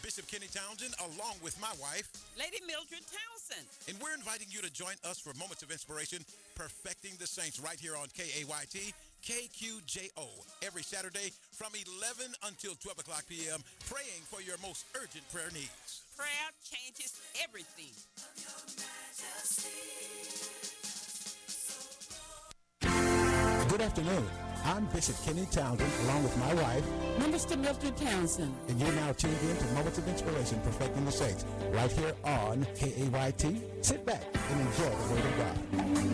Bishop Kenny Townsend, along with my wife, Lady Mildred Townsend. and we're inviting you to join us for Moments of Inspiration, Perfecting the Saints, right here on KAYT, KQJO, every Saturday from 11 until 12 o'clock p.m., praying for your most urgent prayer needs. Prayer changes everything. Good afternoon. I'm Bishop Kenny Townsend, along with my wife, Minister Mildred Townsend. and you're now tuned in to Moments of Inspiration, Perfecting the Saints, right here on KAYT. Sit back and enjoy the Word of God.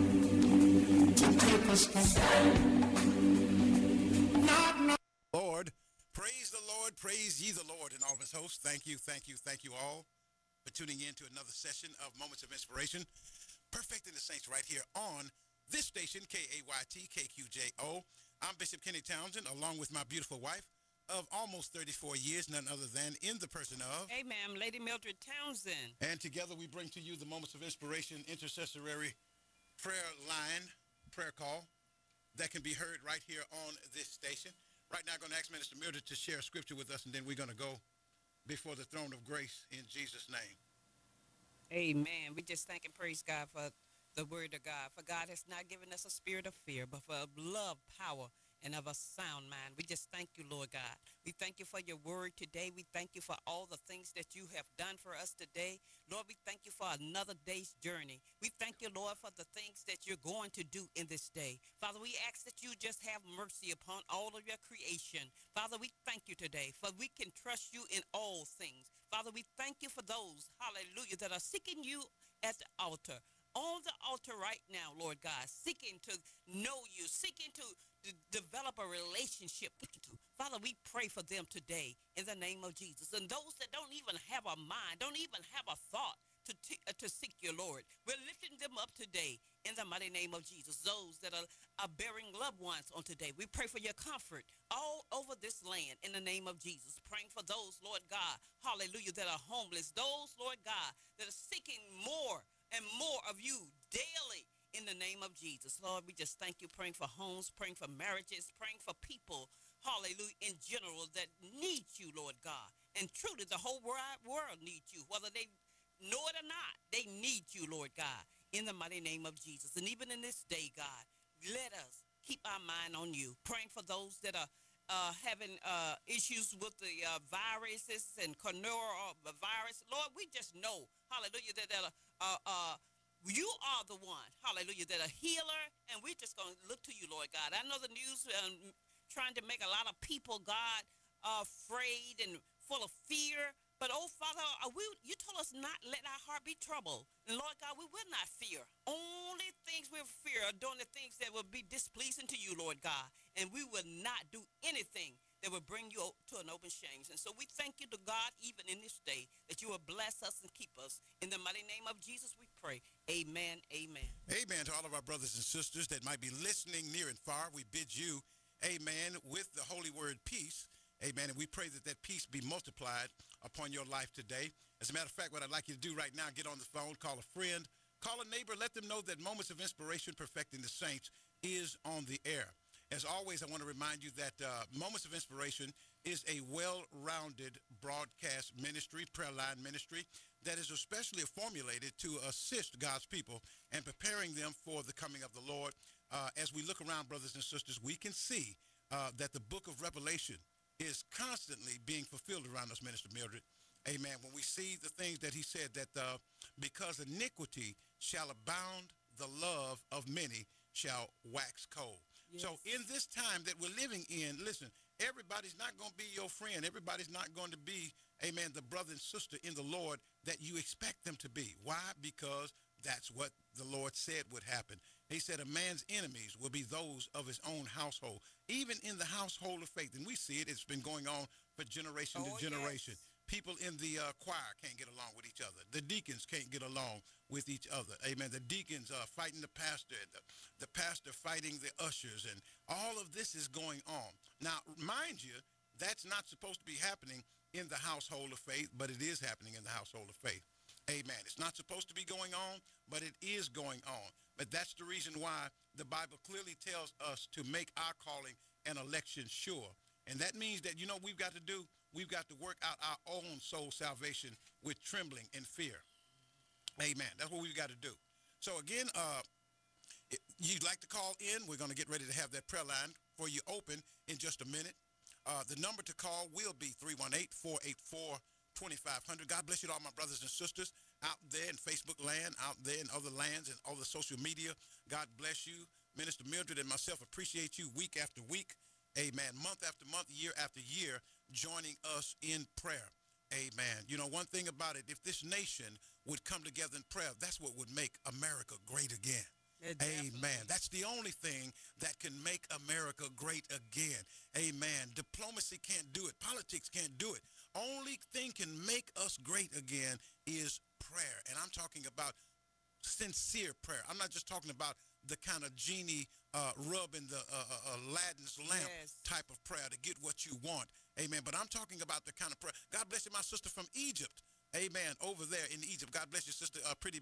Lord, praise ye the Lord and all of his hosts. Thank you all for tuning in to another session of Moments of Inspiration, Perfecting the Saints, right here on this station, KAYT, KQJO. I'm Bishop Kenny Townsend, along with my beautiful wife of almost 34 years, none other than in the person of. Amen. Lady Mildred Townsend. And together we bring to you the Moments of Inspiration intercessory prayer line, prayer call that can be heard right here on this station. Right now I'm going to ask Minister Mildred to share scripture with us, and then we're going to go before the throne of grace in Jesus' name. Amen. We just thank and praise God for the word of God. For God has not given us a spirit of fear, but for love, power, and of a sound mind. We just thank you, Lord God. We thank you for your word today. We thank you for all the things that you have done for us today. Lord, we thank you for another day's journey. We thank you, Lord, for the things that you're going to do in this day. Father, we ask that you just have mercy upon all of your creation. Father, we thank you today, for we can trust you in all things. Father, we thank you for those, hallelujah, that are seeking you at the altar. On the altar right now, Lord God, seeking to know you, seeking to develop a relationship with you. Father, we pray for them today in the name of Jesus. And those that don't even have a mind, don't even have a thought to seek your Lord, we're lifting them up today in the mighty name of Jesus. Those that are bearing loved ones on today, we pray for your comfort all over this land in the name of Jesus. Praying for those, Lord God, hallelujah, that are homeless. Those, Lord God, that are seeking more and more of you daily in the name of Jesus. Lord, we just thank you, praying for homes, praying for marriages, praying for people, hallelujah, in general that need you, Lord God. And truly, the whole wide world needs you, whether they know it or not. They need you, Lord God, in the mighty name of Jesus. And even in this day, God, let us keep our mind on you, praying for those that are having issues with the viruses and coronavirus. Lord, we just know, hallelujah, that you are the one, hallelujah, that a healer, and we're just going to look to you, Lord God. I know the news trying to make a lot of people, God, afraid and full of fear. But, oh, Father, you told us not let our heart be troubled. And, Lord God, we will not fear. Only things we fear are doing the things that will be displeasing to you, Lord God. And we will not do anything that will bring you to an open shame. And so we thank you to God, even in this day, that you will bless us and keep us. In the mighty name of Jesus, we pray. Amen, amen. Amen to all of our brothers and sisters that might be listening near and far. We bid you, amen, with the holy word peace. Amen. And we pray that that peace be multiplied upon your life today. As a matter of fact, what I'd like you to do right now, get on the phone, call a friend, call a neighbor, let them know that Moments of Inspiration, Perfecting the Saints is on the air. As always, I want to remind you that Moments of Inspiration is a well-rounded broadcast ministry, prayer line ministry, that is especially formulated to assist God's people and preparing them for the coming of the Lord. As we look around, brothers and sisters, we can see that the book of Revelation is constantly being fulfilled around us, Minister Mildred. Amen. When we see the things that he said, that because iniquity shall abound, the love of many shall wax cold. Yes. So in this time that we're living in, listen, everybody's not going to be your friend. Everybody's not going to be, amen, the brother and sister in the Lord that you expect them to be. Why? Because that's what the Lord said would happen. He said a man's enemies will be those of his own household, even in the household of faith. And we see it. It's been going on for generation to generation. Yes. People in the choir can't get along with each other. The deacons can't get along with each other. Amen. The deacons are fighting the pastor, the pastor fighting the ushers, and all of this is going on. Now, mind you, that's not supposed to be happening in the household of faith, but it is happening in the household of faith. Amen. It's not supposed to be going on, but it is going on. But that's the reason why the Bible clearly tells us to make our calling and election sure. And that means that, we've got to work out our own soul salvation with trembling and fear. Amen. That's what we've got to do. So again, you'd like to call in. We're going to get ready to have that prayer line for you open in just a minute. The number to call will be 318-484-2500. God bless you to all my brothers and sisters out there in Facebook land, out there in other lands and other social media. God bless you. Minister Mildred and myself appreciate you week after week. Amen. Month after month, year after year, joining us in prayer. Amen. One thing about it, if this nation would come together in prayer, that's what would make America great again. Amen. That's the only thing that can make America great again. Amen. Diplomacy can't do it. Politics can't do it. Only thing can make us great again is prayer. And I'm talking about sincere prayer. I'm not just talking about the kind of genie rubbing the Aladdin's lamp type of prayer to get what you want. Amen. But I'm talking about the kind of prayer. God bless you, my sister from Egypt. Amen. Over there in Egypt. God bless you, sister Pretty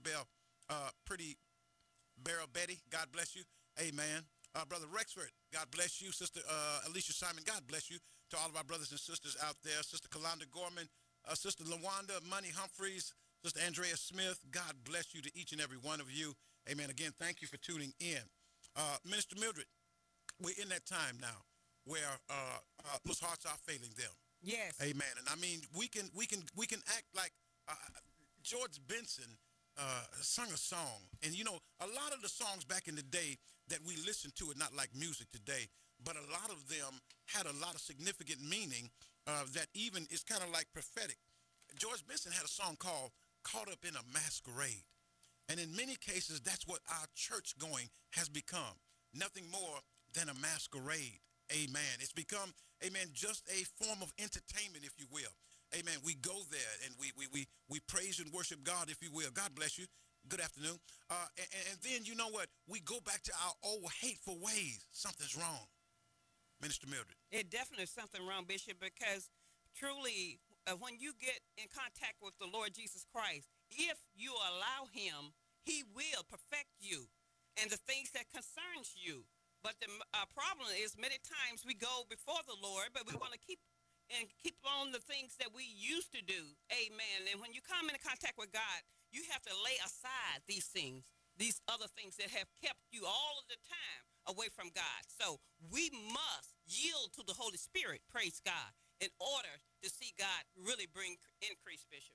Beryl Betty. God bless you. Amen. Brother Rexford. God bless you. Sister Alicia Simon. God bless you to all of our brothers and sisters out there. Sister Kalonda Gorman. Sister LaWanda Money Humphreys. Sister Andrea Smith. God bless you to each and every one of you. Amen. Again, thank you for tuning in. Minister Mildred, we're in that time now where those hearts are failing them. Yes. Amen. And I mean, we can act like George Benson sung a song. And, a lot of the songs back in the day that we listened to are not like music today, but a lot of them had a lot of significant meaning that even is kind of like prophetic. George Benson had a song called Caught Up in a Masquerade. And in many cases, that's what our church going has become. Nothing more than a masquerade. Amen. It's become, amen, just a form of entertainment, if you will. Amen. We go there and we praise and worship God, if you will. God bless you. Good afternoon. And then, you know what? We go back to our old hateful ways. Something's wrong. Minister Mildred. It definitely is something wrong, Bishop, because truly, when you get in contact with the Lord Jesus Christ, if you allow him, he will perfect you and the things that concerns you. But the problem is many times we go before the Lord, but we want to keep on the things that we used to do. Amen. And when you come into contact with God, you have to lay aside these things, these other things that have kept you all of the time away from God. So we must yield to the Holy Spirit, praise God, in order to see God really bring increase, Bishop.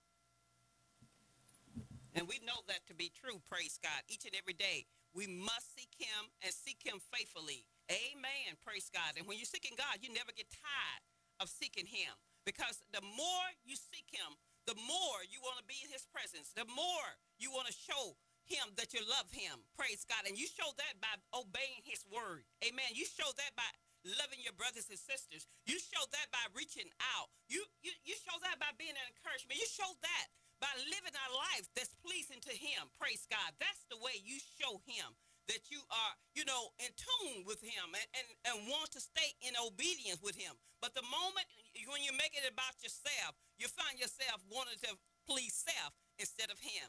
And we know that to be true, praise God, each and every day. We must seek him and seek him faithfully. Amen, praise God. And when you're seeking God, you never get tired of seeking him, because the more you seek him, the more you want to be in his presence, the more you want to show him that you love him, praise God. And you show that by obeying his word. Amen. You show that by loving your brothers and sisters. You show that by reaching out. You show that by being an encouragement. You show that by living a life that's pleasing to him, praise God. That's the way you show him that you are, in tune with him and want to stay in obedience with him. But the moment when you make it about yourself, you find yourself wanting to please self instead of him.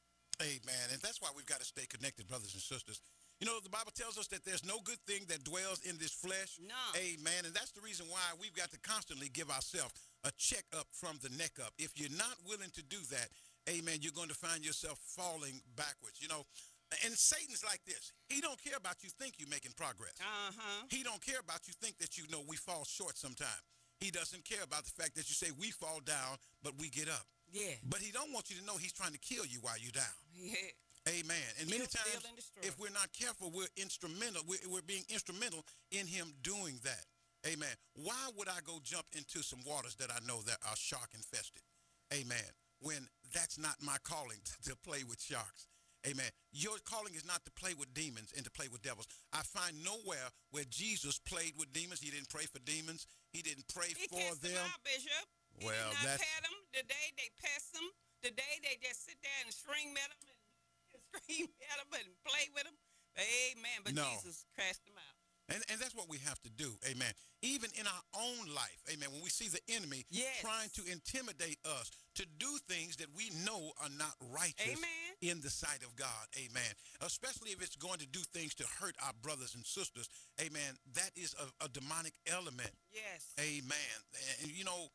Amen. And that's why we've got to stay connected, brothers and sisters. The Bible tells us that there's no good thing that dwells in this flesh. No. Amen. And that's the reason why we've got to constantly give ourselves a check up from the neck up. If you're not willing to do that, amen, you're going to find yourself falling backwards. And Satan's like this. He don't care about you think you're making progress. He don't care about you think that we fall short sometime. He doesn't care about the fact that you say we fall down, but we get up. Yeah. But he don't want you to know he's trying to kill you while you're down. Yeah. Amen. And many He'll times, steal and destroy. if we're not careful, we're instrumental. We're being instrumental in him doing that. Amen. Why would I go jump into some waters that I know that are shark infested? Amen. When that's not my calling to play with sharks. Amen. Your calling is not to play with demons and to play with devils. I find nowhere where Jesus played with demons. He didn't pray for demons. He didn't pray for cast them. Out, Bishop. He Well, did not that's pat them. Today they pest them. Today they just sit there and string at them and scream at them and play with them. Amen. But No. Jesus cast them out. And that's what we have to do, amen. Even in our own life, amen, when we see the enemy Yes. trying to intimidate us to do things that we know are not righteous, Amen. in the sight of God. Amen. Especially if it's going to do things to hurt our brothers and sisters. Amen. That is a demonic element. Yes. Amen. And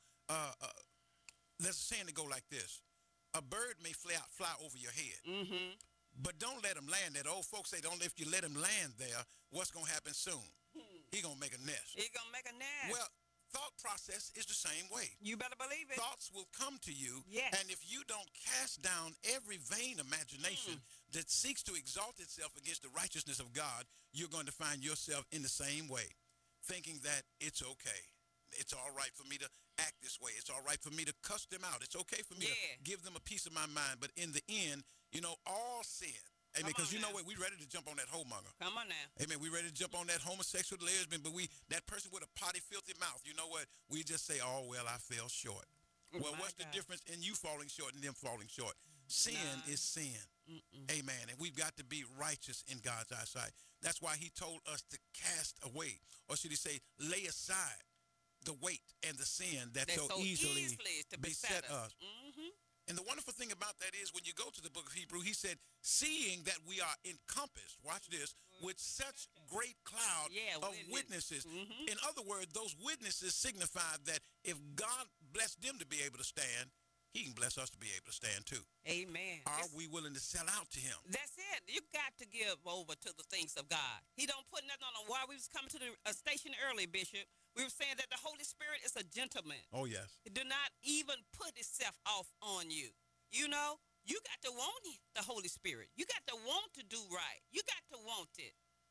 there's a saying to go like this. A bird may fly over your head. Mm-hmm. But don't let him land there. The old folks say, don't if you let him land there, what's going to happen soon? He going to make a nest. He going to make a nest. Well, thought process is the same way. You better believe it. Thoughts will come to you. Yes. And if you don't cast down every vain imagination that seeks to exalt itself against the righteousness of God, you're going to find yourself in the same way, thinking that it's okay. It's all right for me to act this way. It's all right for me to cuss them out. It's okay for me to give them a piece of my mind. But in the end, all sin. Amen. Because you know what? We're ready to jump on that homemonger. Come on now. Amen. We're ready to jump on that homosexual lesbian, but that person with a potty, filthy mouth, you know what? We just say, oh, well, I fell short. Well, what's the difference in you falling short and them falling short? Sin is sin. Amen. And we've got to be righteous in God's eyesight. That's why he told us to cast away, or should he say, lay aside the weight and the sin that so easily beset us. And the wonderful thing about that is when you go to the book of Hebrew, he said, seeing that we are encompassed, watch this, with such great cloud of witnesses. In other words, those witnesses signify that if God blessed them to be able to stand, he can bless us to be able to stand too. Amen. Are we willing to sell out to him? That's it. You got to give over to the things of God. He don't put nothing on. While we was coming to the station early, Bishop, we were saying that the Holy Spirit is a gentleman. Oh, yes. It do not even put itself off on you. You know, you got to want the Holy Spirit. You got to want to do right. You got to want it.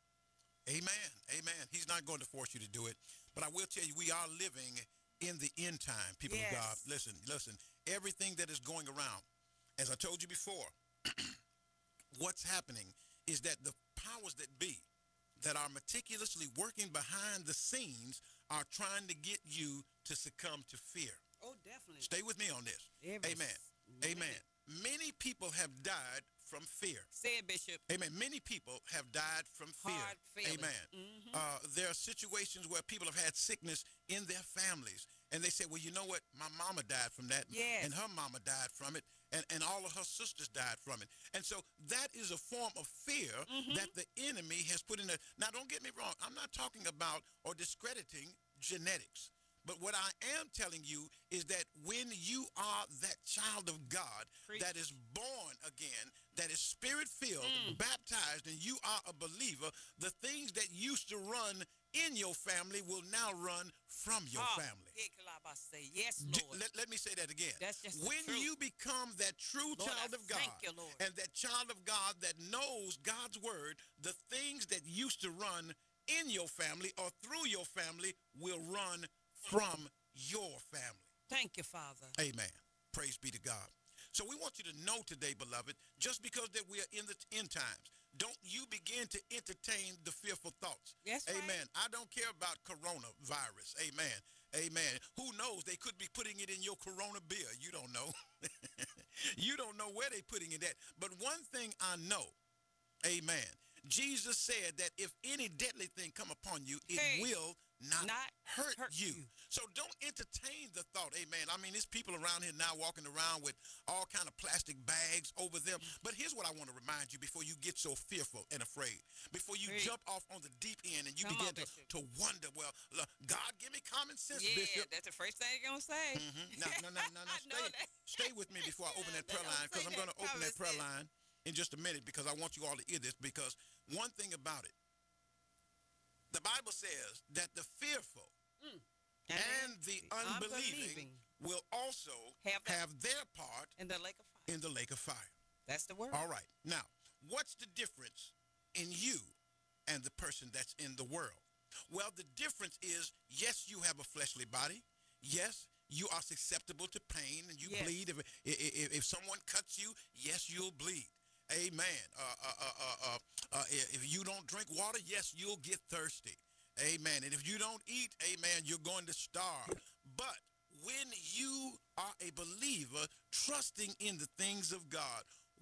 Amen. Amen. He's not going to force you to do it. But I will tell you, we are living in the end time, people of God. Listen. Everything that is going around, as I told you before, what's happening is that the powers that be that are meticulously working behind the scenes are trying to get you to succumb to fear. Oh, definitely. Stay with me on this. Amen. Amen. Many people have died from fear. Say it, Bishop. Amen. Many people have died from fear. Hard feelings. Amen. There are situations where people have had sickness in their families. And they say, well, you know what? My mama died from that. Yes. And her mama died from it. And all of her sisters died from it. And so that is a form of fear that the enemy has put in there. Now, don't get me wrong. I'm not talking about or discrediting genetics. But what I am telling you is that when you are that child of God that is born again, that is spirit-filled, baptized, and you are a believer, the things that used to run in your family will now run from your family. Yes, Lord. Let me say that again. That's just when you become that true Lord, child of God, thank you, Lord. and that child of God that knows God's word, the things that used to run in your family or through your family will run from your family. Thank you, Father. Amen. Praise be to God. So we want you to know today, beloved, just because that we are in the end times, don't you begin to entertain the fearful thoughts. Yes, amen. Right. I don't care about coronavirus. Amen. Amen. Who knows? They could be putting it in your Corona beer. You don't know. You don't know where they're putting it at. But one thing I know, amen, Jesus said that if any deadly thing come upon you, it will not hurt you. So don't entertain the thought, amen. I mean, there's people around here now walking around with all kind of plastic bags over them. But here's what I want to remind you before you get so fearful and afraid, before you jump off on the deep end and you begin to wonder, well, look, God, give me common sense, Bishop. That's the first thing you're going to say. No. Stay with me before I open that prayer line, because I'm going to open that prayer line in just a minute, because I want you all to hear this, because one thing about it, the Bible says that the fearful and the unbelieving will also have their part in the lake of fire. In the lake of fire. That's the word. All right. Now, what's the difference in you and the person that's in the world? Well, the difference is, yes, you have a fleshly body. Yes, you are susceptible to pain and you bleed. If someone cuts you, yes, you'll bleed. Amen. If you don't drink water, yes, you'll get thirsty. Amen. And if you don't eat, amen, you're going to starve. But when you are a believer trusting in the things of God,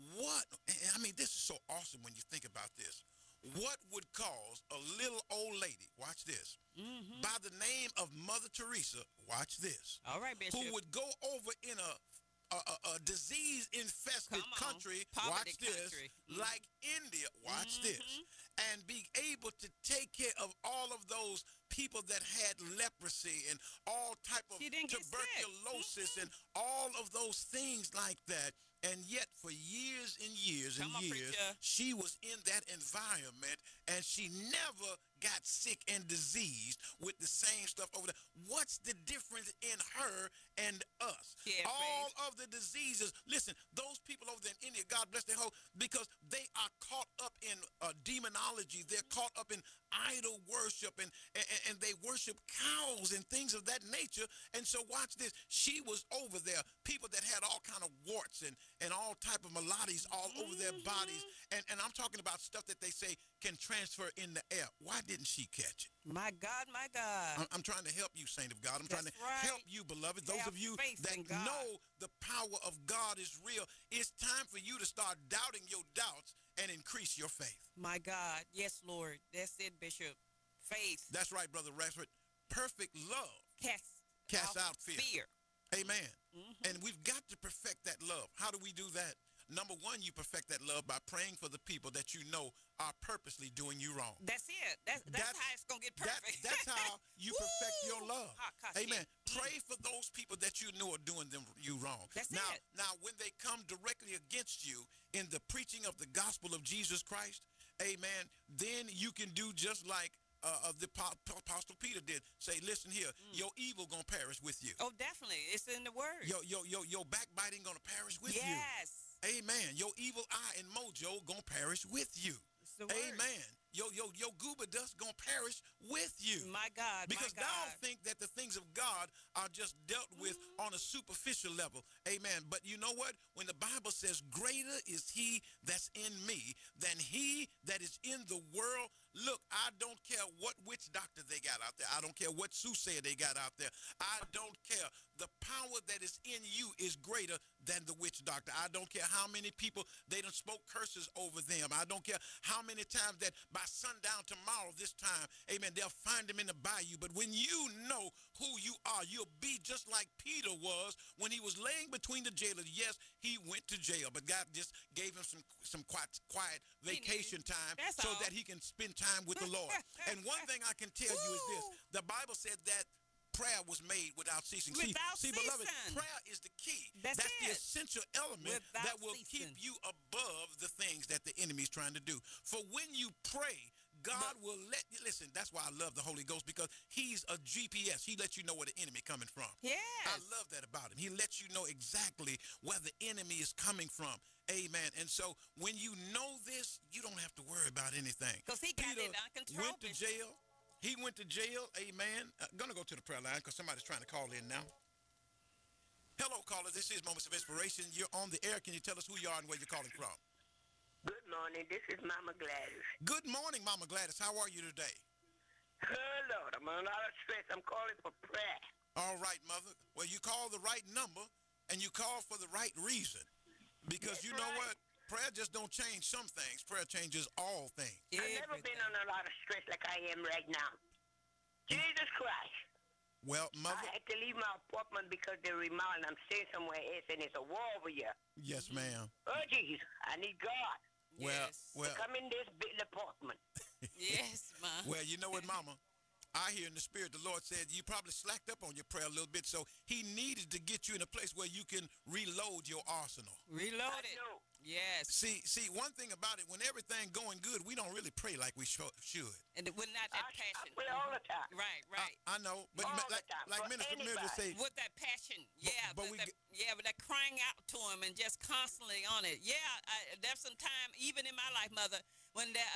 this is so awesome when you think about this. What would cause a little old lady, watch this, by the name of Mother Teresa, watch this, all right, Bishop, who would go over in a a disease-infested Come on. country, Poverty watch this, country. like India, watch this, and be able to take care of all of those people that had leprosy and all type of She didn't get sick. tuberculosis and all of those things like that. And yet for years and years and Come on, years, preacher. she was in that environment and she never got sick and diseased with the same stuff over there. What's the difference in her and us? Yeah, All of the diseases. Listen, those people over there in India, God bless their whole, because they are caught up in demonology. They're caught up in idol worship and they worship cows and things of that nature. And so watch this. She was over there. People that had all kind of warts and all type of maladies all over their bodies. And I'm talking about stuff that they say can transfer in the air. Why didn't she catch it? My God, my God. I'm trying to help you, saint of God. I'm trying to That's right. help you, beloved. Those Have of you faith that in God. know the power of God is real, it's time for you to start doubting your doubts and increase your faith. My God. Yes, Lord. That's it, Bishop. Faith. That's right, Brother Rashford. Perfect love Cast out fear. fear. Amen. And we've got to perfect that love. How do we do that? Number one, you perfect that love by praying for the people that you know are purposely doing you wrong. That's it. That's how it's going to get perfect. That's how you perfect your love. Amen. Mm. Pray for those people that you know are doing you wrong. That's now, it. Now, when they come directly against you in the preaching of the gospel of Jesus Christ, amen, then you can do just like the Apostle Peter did. Say, listen here, your evil gonna perish with you. Oh, definitely. It's in the word. Your backbiting gonna perish with you. Yes. Amen. Your evil eye and mojo gonna perish with you. It's the word. Amen. Your goober dust gonna perish with you. My God. Because my God. thou think that the things of God are just dealt with on a superficial level. Amen. But you know what? When the Bible says, greater is he that's in me than he that is in the world. Look, I don't care what witch doctor they got out there. I don't care what soothsayer they got out there. I don't care. The power that is in you is greater than the witch doctor. I don't care how many people they done spoke curses over them. I don't care how many times that by sundown tomorrow this time, amen, they'll find them in the bayou. But when you know who you are, you'll be just like Peter was when he was laying between the jailers. Yes, he went to jail, but God just gave him some quiet vacation time so that he can spend time with the Lord. And one thing I can tell you is this. The Bible said that prayer was made without ceasing. See, beloved, prayer is the key. That's the essential element that will keep you above the things that the enemy is trying to do. For when you pray, God will let you listen. That's why I love the Holy Ghost, because he's a GPS. He lets you know where the enemy coming from. Yes. I love that about him. He lets you know exactly where the enemy is coming from. Amen. And so when you know this, you don't have to worry about anything. Because he got Peter it under control. went to jail. He went to jail. Amen. Gonna go to the prayer line because somebody's trying to call in now. Hello, caller. This is Moments of Inspiration. You're on the air. Can you tell us who you are and where you're calling from? Good morning. This is Mama Gladys. Good morning, Mama Gladys. How are you today? Oh, Lord, I'm on a lot of stress. I'm calling for prayer. All right, Mother. Well, you call the right number and you call for the right reason. Because That's you know right. what? Prayer just don't change some things. Prayer changes all things. I've never been on a lot of stress like I am right now. Jesus Christ. Well, Mother. I had to leave my apartment because they're remodeling. I'm staying somewhere else, and it's a war over here. Yes, ma'am. Oh, Jesus, I need God Well, to come in this big apartment. Yes, Ma. well, you know what, Mama? I hear in the spirit, the Lord said you probably slacked up on your prayer a little bit, so he needed to get you in a place where you can reload your arsenal. Reload I it. know. Yes. See, one thing about it, when everything going good, we don't really pray like we should. And we're not that I passion. pray all the time. Right. I know, but All the like, time, like for Minister Miller anybody. say, With that passion. Yeah. but With we that crying out to him and just constantly on it. Yeah. There's some time, even in my life, Mother, when that,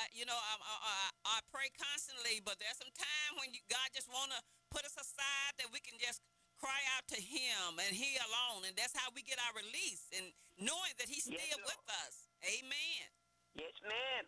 I pray constantly, but there's some time when God just want to put us aside that we can just cry out to him and he alone. And that's how we get our release, and knowing that he's Yes, still Lord. with us. Amen. Yes, ma'am.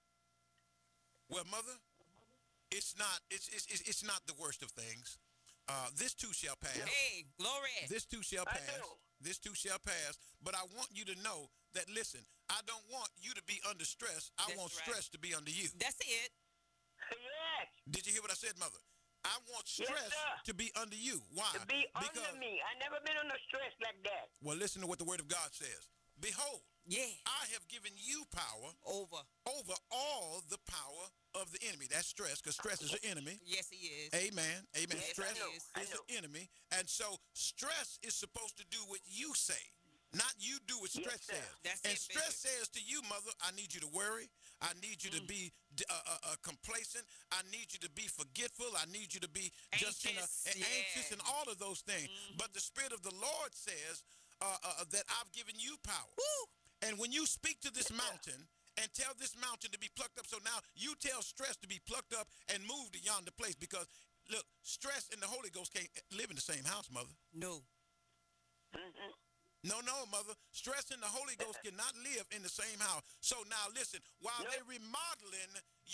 well, Mother, it's not the worst of things. This too shall pass. Hey, glory. This too shall I pass. know. This too shall pass. But I want you to know that, listen, I don't want you to be under stress. I That's want right. stress to be under you. That's it. Yes. Did you hear what I said, Mother? I want Yes, stress sir. to be under you. Why? To be Because, under me. I never been under stress like that. well, listen to what the word of God says. Behold, Yeah. I have given you power Over. over all the power of the enemy. That's stress, because stress is an enemy. Yes, he is. Amen. Amen. Yes, Stress I is know. an enemy. And so stress is supposed to do what you say, not you do what Yes, stress sir. says. That's and it, stress Bishop. says to you, mother, I need you to worry. I need you to be complacent. I need you to be forgetful. I need you to be just Anxious, anxious yeah. and all of those things. But the Spirit of the Lord says that I've given you power. Woo. And when you speak to this mountain and tell this mountain to be plucked up, so now you tell stress to be plucked up and moved to yonder place, because look, stress and the Holy Ghost can't live in the same house, mother. No. Mm-hmm. No, mother. Stress and the Holy Ghost cannot live in the same house. So now listen, while No. they're remodeling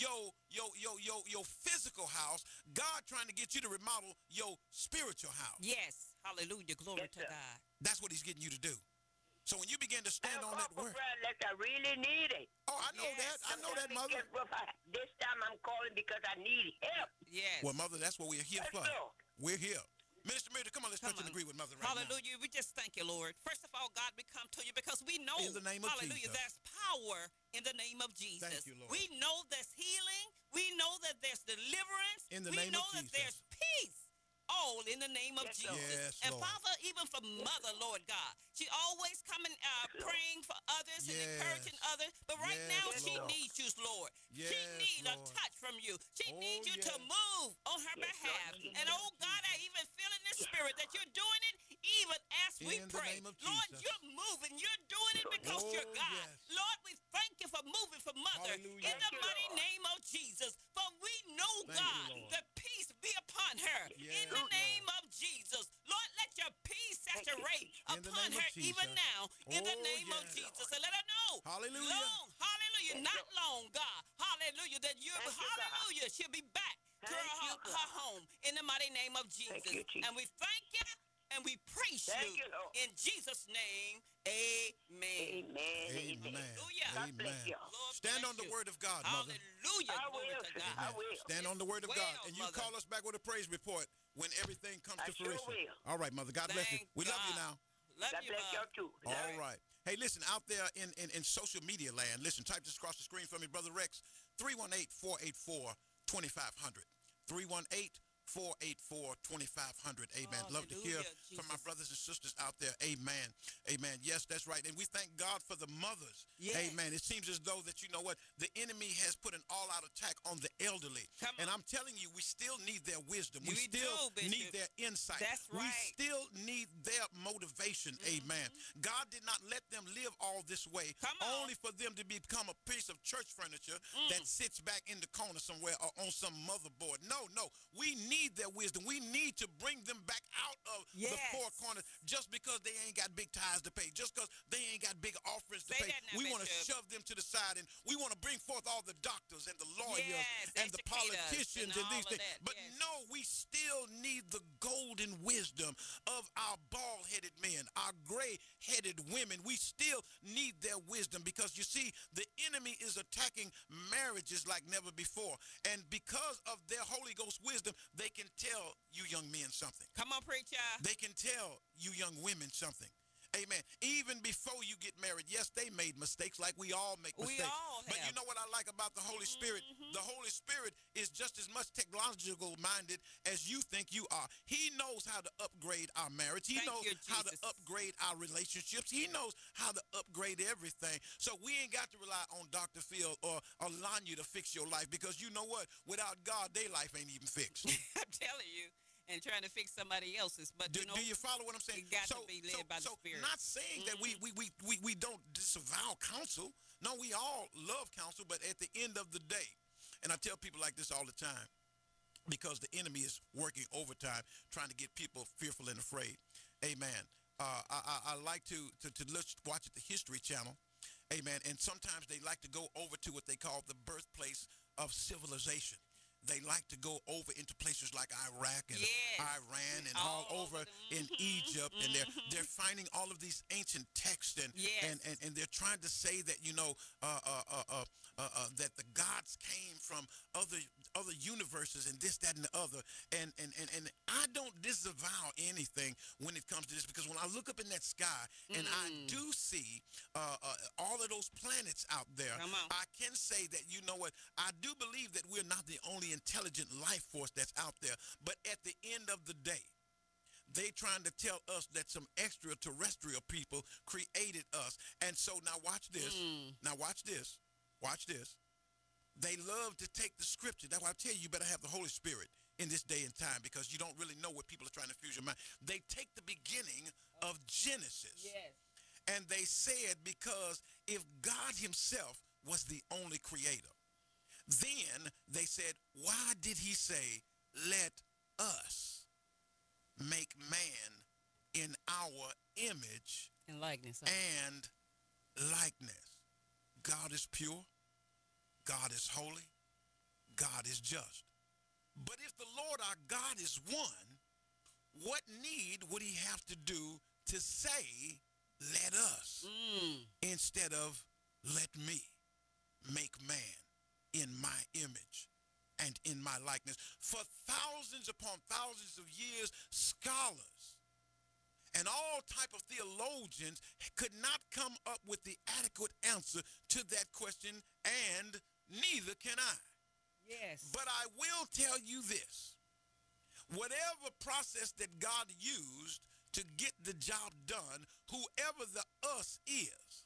your physical house, God trying to get you to remodel your spiritual house. Yes. Hallelujah. Glory Yes, to sir. God. That's what he's getting you to do. So when you begin to stand on that word. Like I really need it. Oh, I know Yes. that. I know that, Sometimes it mother. gets rough. This time I'm calling because I need help. Yes. Well, mother, that's what we're here Let's for. go. We're here. Minister Mary, come on, let's Come touch and on. agree with mother right now. Hallelujah. We just thank you, Lord. First of all, God, we come to you because we know, In the name of hallelujah, Jesus. there's power in the name of Jesus. Thank you, Lord. We know there's healing. We know that there's deliverance. In the we name know of that Jesus. there's peace. All in the name of Yes, Jesus. Lord. Yes, And Lord. Father, even for Mother, Lord God, she always coming Lord. praying for others and Yes. encouraging others. But right Yes, now, Yes, she Lord. needs you, Lord. Yes, she needs a Lord. touch from you. She Oh, needs you to yes. move on her Yes, behalf. Lord. And oh God, I even feel in the spirit that you're doing it even as we In the pray. name of Lord, Jesus. you're moving. You're doing it because Oh, you're God. yes. Lord, we thank you for moving for Mother Hallelujah. in the Thank you, mighty Lord. name of Jesus. For we know, Thank you, God, Lord. the peace be upon her Yes, in the Lord. name of Jesus. Lord, let your peace Thank you, saturate Jesus. In the upon name of her even Jesus. now in the Oh, name of yes. Jesus. And let her know, Hallelujah. long, hallelujah, Yes, not Lord. long, God, hallelujah, that you're, Thank you, God. hallelujah, she'll be back to Thank her, you, her God. home in the mighty name of Jesus. Thank you, Jesus. And we thank you and we praise Thank you you, Lord. in Jesus' name. Amen. Amen. Amen. Hallelujah. God bless Amen. you. Lord Stand bless on the you. word of God, mother. Hallelujah. I Glory will, to sir. God. I Amen. will. Stand on the word of God. Well, And you Mother. call us back with a praise report when everything comes I to sure fruition. will. All right, mother. God bless you. Thank We love you God. now. Love God you, bless Mom. y'all too. All right. Hey, listen, out there in social media land, listen, type this across the screen for me, Brother Rex, 318-484-2500. 318-484-2500. Amen. Love to hear Hallelujah, from my Jesus. brothers and sisters out there. Amen. Amen. Yes, that's right. And we thank God for the mothers. Yes. Amen. It seems as though that, you know what, the enemy has put an all-out attack on the elderly. Come And on. I'm telling you, we still need their wisdom. We We still do, Bishop. need their insight. That's We right. still need their motivation. Amen. God did not let them live all this way Come on. only for them to become a piece of church furniture that sits back in the corner somewhere or on some motherboard. No. We need their wisdom. We need to bring them back out of the Yes. four corners just because they ain't got big tithes to pay, just because they ain't got big offerings to Say pay. that now, We want to Bishop. shove them to the side, and we want to bring forth all the doctors and the lawyers Yes, and the educators politicians and and these all of things. that, But yes. no, we still need the golden wisdom of our bald-headed men, our gray-headed women. We still need their wisdom because, you see, the enemy is attacking marriages like never before. And because of their Holy Ghost wisdom, they can tell you young men something. Come on, preacher. They can tell you young women something. Amen. Even before you get married, yes, they made mistakes like we all make We mistakes. all But you have. know what I like about the Holy Spirit? The Holy Spirit is just as much technological minded as you think you are. He knows how to upgrade our marriage. He Thank knows you, how to Jesus. upgrade our relationships. He knows how to upgrade everything. So we ain't got to rely on Dr. Phil or Alanya to fix your life, because you know what? Without God, their life ain't even fixed. I'm telling you. And trying to fix somebody else's. But, Do, you know, do you follow what I'm saying? you got to be led by the Spirit. Not saying that we don't disavow counsel. No, we all love counsel, but at the end of the day, and I tell people like this all the time, because the enemy is working overtime trying to get people fearful and afraid. Amen. I like to watch the History Channel. Amen. And sometimes they like to go over to what they call the birthplace of civilization. They like to go over into places like Iraq and Yes. Iran and all over in Egypt, and they're finding all of these ancient texts, and Yes. and they're trying to say that, you know, that the gods came from other universes and this, that, and the other. And I don't disavow anything when it comes to this, because when I look up in that sky and I do see all of those planets out there, I can say that, you know what, I do believe that we're not the only intelligent life force that's out there. But at the end of the day, they trying to tell us that some extraterrestrial people created us. And so now watch this. Now watch this. Watch this. They love to take the scripture. That's why I tell you, you better have the Holy Spirit in this day and time, because you don't really know what people are trying to fuse your mind. They take the beginning of Genesis. Yes. And they said, because if God himself was the only creator, then they said, why did he say, let us make man in our image and likeness? And likeness. God is pure. God is holy. God is just. But if the Lord our God is one, what need would he have to do to say, let us, instead of let me make man in my image and in my likeness? For thousands upon thousands of years, scholars and all type of theologians could not come up with the adequate answer to that question, and neither can I. Yes. But I will tell you this. Whatever process that God used to get the job done, whoever the us is,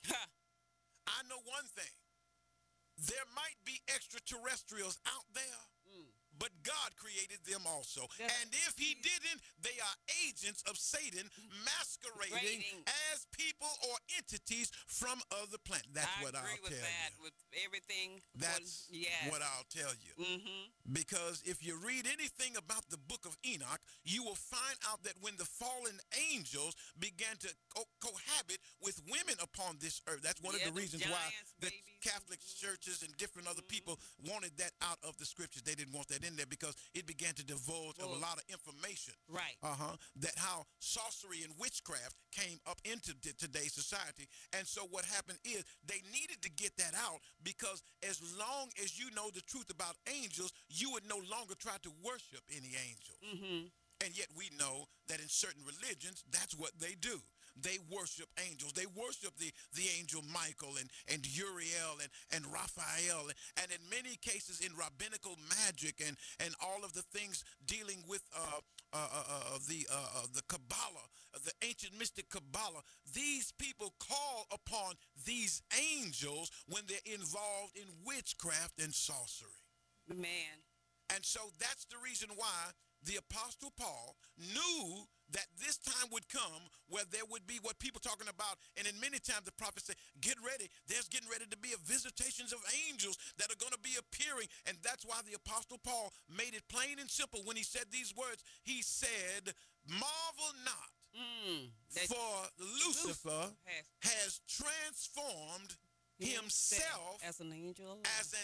I know one thing. There might be extraterrestrials out there, but God created them also. Yes. And if he didn't, they are agents of Satan masquerading as people or entities from other planets. That's what I'll tell you. I agree with that, with everything. That's what I'll tell you. Because if you read anything about the book of Enoch, you will find out that when the fallen angels began to cohabit with women upon this earth, that's one of the reasons why the Catholic churches and different other people wanted that out of the scriptures. They didn't want that in there, because it began to divulge a lot of information. Right. That how sorcery and witchcraft came up into today's society. And so what happened is they needed to get that out, because as long as you know the truth about angels, you would no longer try to worship any angels. And yet we know that in certain religions, that's what they do. They worship angels. They worship the angel Michael and Uriel and Raphael. And in many cases in rabbinical magic and all of the things dealing with the Kabbalah, the ancient mystic Kabbalah, these people call upon these angels when they're involved in witchcraft and sorcery. Man. And so that's the reason why the Apostle Paul knew that this time would come where there would be what people talking about. And in many times the prophets say, get ready. There's getting ready to be a visitations of angels that are going to be appearing. And that's why the Apostle Paul made it plain and simple when he said these words. He said, marvel not, for Lucifer has transformed himself as an angel,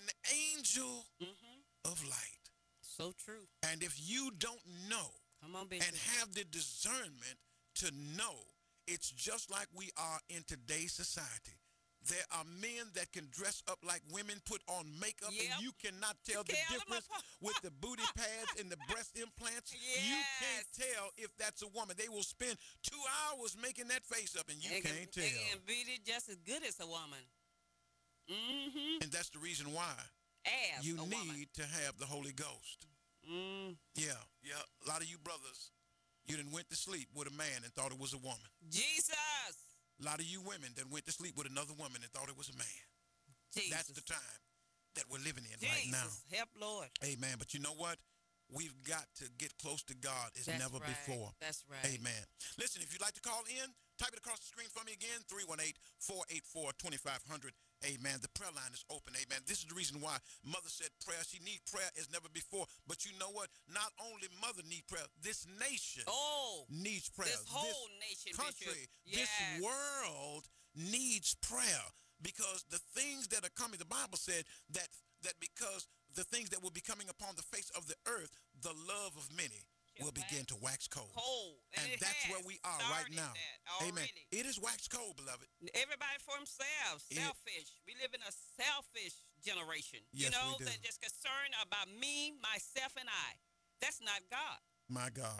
of light. So true. And if you don't know and have the discernment to know, it's just like we are in today's society. There are men that can dress up like women, put on makeup, and you cannot tell the difference with the booty pads and the breast implants. You can't tell if that's a woman. They will spend 2 hours making that face up, and you can't tell. They can beat it just as good as a woman. And that's the reason why you need to have the Holy Ghost. Yeah. A lot of you brothers, you done went to sleep with a man and thought it was a woman. Jesus. A lot of you women done went to sleep with another woman and thought it was a man. Jesus. That's the time that we're living in right now. Help, Lord. Amen. But you know what? We've got to get close to God as never before. That's right. Amen. Listen, if you'd like to call in, type it across the screen for me again, 318-484-2500. Amen. The prayer line is open. Amen. This is the reason why Mother said prayer. She needs prayer as never before. But you know what? Not only Mother needs prayer, this nation needs prayer. This whole nation, country, this world needs prayer. Because the things that are coming, the Bible said that because the things that will be coming upon the face of the earth, the love of many will begin to wax cold. And that's where we are right now. Amen. It is wax cold, beloved. Everybody for themselves. Selfish. We live in a selfish generation. Yes, we do. They're just concerned about me, myself, and I. That's not God. My God.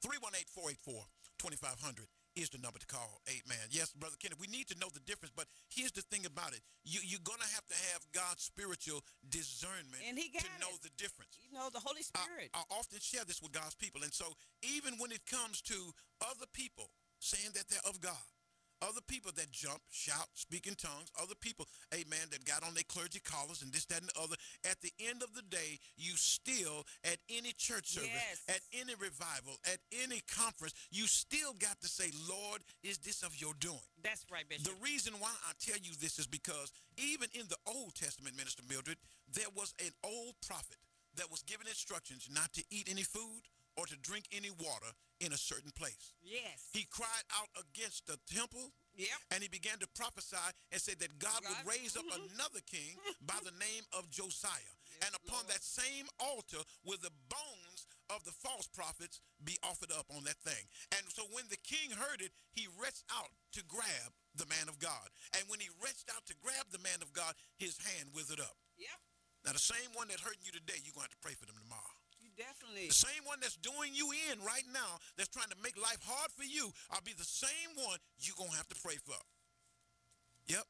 318-484-2500 is the number to call. Amen. Yes, Brother Kenneth, we need to know the difference, but here's the thing about it. You're going to have God's spiritual discernment And he got to know it. the difference. The Holy Spirit. I often share this with God's people. And so even when it comes to other people saying that they're of God, other people that jump, shout, speak in tongues, other people, amen, that got on their clergy collars and this, that, and the other. At the end of the day, you still, at any church service, Yes. at any revival, at any conference, you still got to say, Lord, is this of your doing? That's right, Bishop. The reason why I tell you this is because even in the Old Testament, Minister Mildred, there was an old prophet that was given instructions not to eat any food or to drink any water in a certain place. Yes. He cried out against the temple. Yep. And he began to prophesy and say that God would raise up another king by the name of Josiah. Yes, and upon Lord. that same altar will the bones of the false prophets be offered up on that thing. And so when the king heard it, he reached out to grab the man of God. And when he reached out to grab the man of God, his hand withered up. Yep. Now, the same one that hurting you today, you're going to have to pray for them tomorrow. You definitely. The same one that's doing you in right now, that's trying to make life hard for you, I'll be the same one you're going to have to pray for. Yep.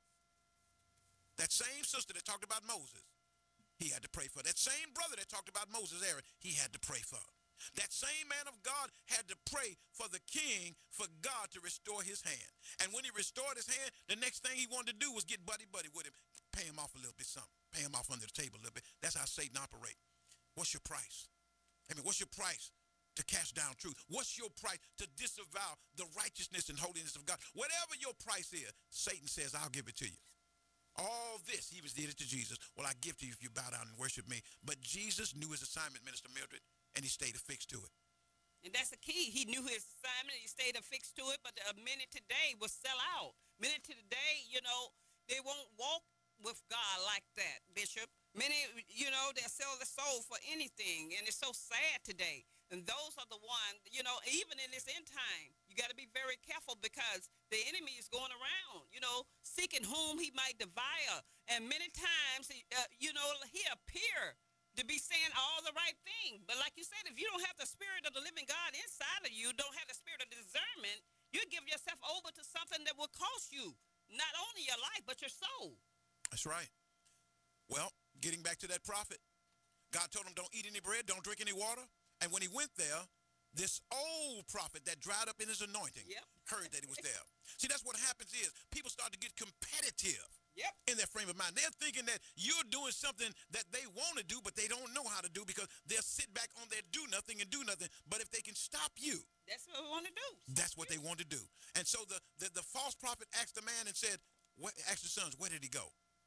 That same sister that talked about Moses, he had to pray for. That same brother that talked about Moses, Aaron, he had to pray for. That same man of God had to pray for the king, for God to restore his hand. And when he restored his hand, the next thing he wanted to do was get buddy-buddy with him, pay him off a little bit something, pay him off under the table a little bit. That's how Satan operates. What's your price? What's your price to cast down truth? What's your price to disavow the righteousness and holiness of God? Whatever your price is, Satan says, I'll give it to you. All this, he did it to Jesus. Well, I give to you if you bow down and worship me. But Jesus knew his assignment, Minister Mildred, and he stayed affixed to it. And that's the key. He knew his assignment. He stayed affixed to it. But many today will sell out. Many today, they won't walk with God like that, Bishop. Many, they'll sell their soul for anything. And it's so sad today. And those are the ones, even in this end time, you got to be very careful because the enemy is going around, seeking whom he might devour. And many times, he appear to be saying all the right thing. But like you said, if you don't have the spirit of the living God inside of you, don't have the spirit of discernment, you give yourself over to something that will cost you not only your life, but your soul. That's right. Well, getting back to that prophet, God told him, don't eat any bread, don't drink any water. And when he went there, this old prophet that dried up in his anointing heard that he was there. See, that's what happens is people start to get competitive in their frame of mind. They're thinking that you're doing something that they want to do, but they don't know how to do because they'll sit back on their do nothing and do nothing. But if they can stop you, that's what we want to do. That's what they want to do. And so the false prophet asked the man and said, asked the sons, where did he go?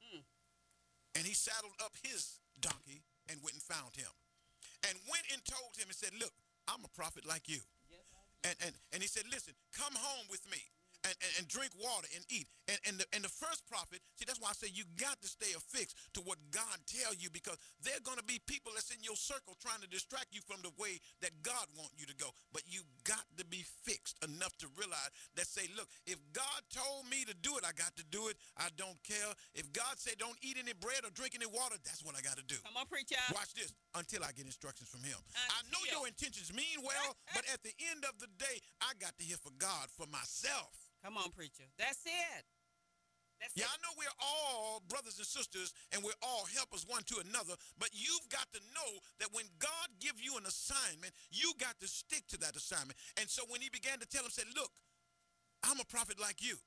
And he saddled up his donkey and went and found him. And went and told him and said, look, I'm a prophet like you. Yes, and he said, listen, come home with me and drink water and eat. And the first prophet, see, that's why I say you got to stay affixed to what God tells you because there are going to be people that's in your circle trying to distract you from the way that God wants you to go. But you got to be fixed enough to realize that say, look, if God told me to do it, I got to do it. I don't care. If God said don't eat any bread or drink any water, that's what I got to do. Come on, preacher. Watch this until I get instructions from him. I know your intentions mean well, but at the end of the day, I got to hear from God for myself. Come on, preacher. That's it. I know we're all brothers and sisters and we're all helpers one to another, but you've got to know that when God gives you an assignment, you got to stick to that assignment. And so when he began to tell him, said, look, I'm a prophet like you.